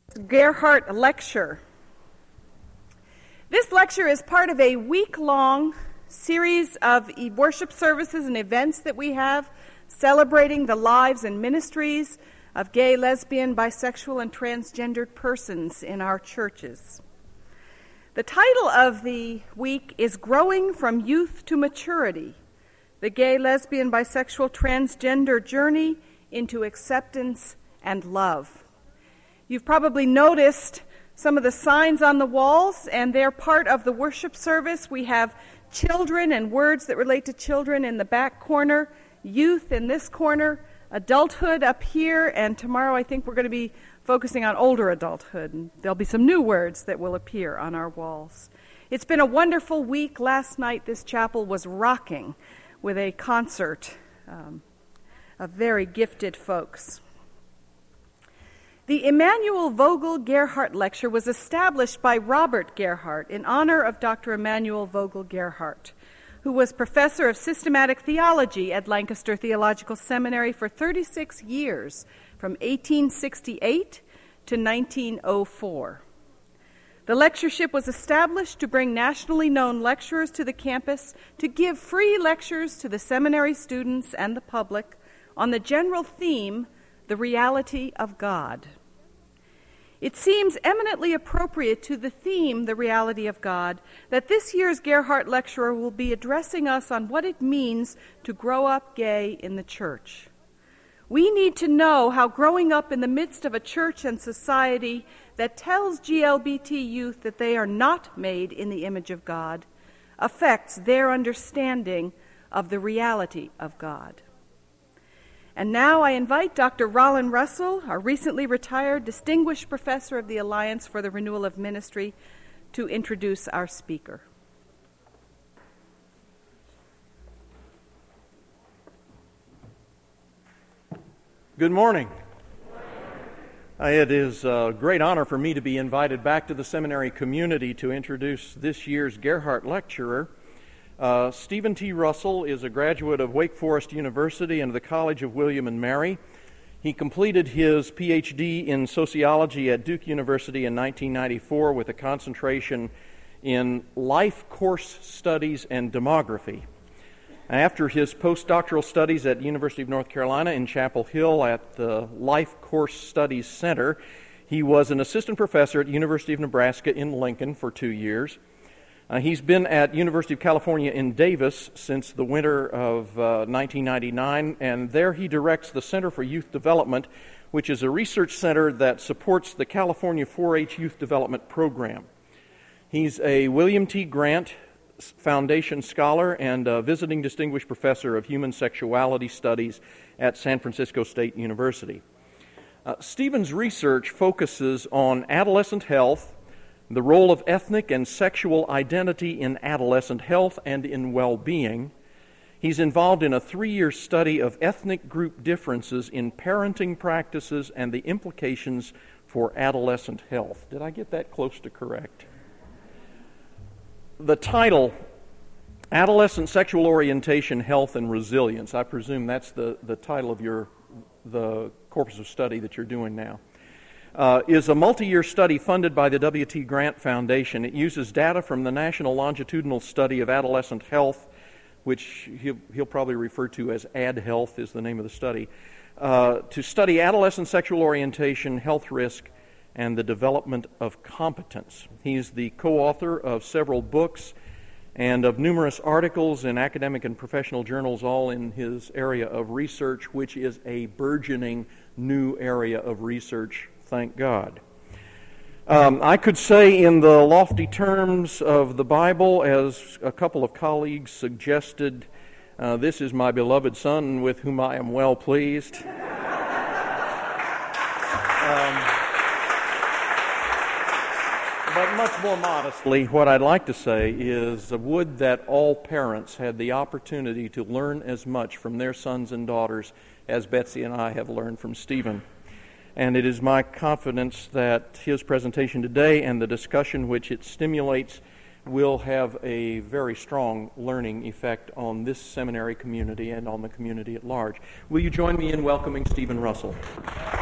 Gerhardt Lecture. This lecture is part of a week-long series of worship services and events that we have celebrating the lives and ministries of gay, lesbian, bisexual, and transgendered persons in our churches. The title of the week is Growing from Youth to Maturity, the Gay, Lesbian, Bisexual, Transgender Journey into Acceptance and Love. You've probably noticed some of the signs on the walls, and they're part of the worship service. We have children and words that relate to children in the back corner, youth in this corner, adulthood up here, and tomorrow I think we're going to be focusing on older adulthood, and there'll be some new words that will appear on our walls. It's been a wonderful week. Last night this chapel was rocking with a concert of very gifted folks. The Emanuel Vogel Gerhardt Lecture was established by Robert Gerhardt in honor of Dr. Emanuel Vogel Gerhardt, who was professor of systematic theology at Lancaster Theological Seminary for 36 years, from 1868 to 1904. The lectureship was established to bring nationally known lecturers to the campus to give free lectures to the seminary students and the public on the general theme, the reality of God. It seems eminently appropriate to the theme, the reality of God, that this year's Gerhardt lecturer will be addressing us on what it means to grow up gay in the church. We need to know how growing up in the midst of a church and society that tells GLBT youth that they are not made in the image of God affects their understanding of the reality of God. And now I invite Dr. Rollin Russell, our recently retired Distinguished Professor of the Alliance for the Renewal of Ministry, to introduce our speaker. Good morning. It is a great honor for me to be invited back to the seminary community to introduce this year's Gerhardt Lecturer. Stephen T. Russell is a graduate of Wake Forest University and the College of William and Mary. He completed his PhD in sociology at Duke University in 1994 with a concentration in life course studies and demography. After his postdoctoral studies at the University of North Carolina in Chapel Hill at the Life Course Studies Center, he was an assistant professor at the University of Nebraska in Lincoln for 2 years. He's been at University of California in Davis since the winter of 1999, and there he directs the Center for Youth Development, which is a research center that supports the California 4-H Youth Development Program. He's a William T. Grant Foundation Scholar and a visiting Distinguished Professor of Human Sexuality Studies at San Francisco State University. Stephen's research focuses on adolescent health, the role of ethnic and sexual identity in adolescent health and in well-being. He's involved in a 3-year study of ethnic group differences in parenting practices and the implications for adolescent health. Did I get that close to correct? The title, Adolescent Sexual Orientation, Health, and Resilience, I presume that's the title of the corpus of study that you're doing now, is a multi-year study funded by the W.T. Grant Foundation. It uses data from the National Longitudinal Study of Adolescent Health, which he'll probably refer to as AdHealth is the name of the study, to study adolescent sexual orientation, health risk, and the development of competence. He's the co-author of several books and of numerous articles in academic and professional journals, all in his area of research, which is a burgeoning new area of research, thank God. I could say in the lofty terms of the Bible, as a couple of colleagues suggested, this is my beloved Son with whom I am well pleased. But much more modestly, what I'd like to say is, would that all parents had the opportunity to learn as much from their sons and daughters as Betsy and I have learned from Stephen. And it is my confidence that his presentation today and the discussion which it stimulates will have a very strong learning effect on this seminary community and on the community at large. Will you join me in welcoming Stephen Russell?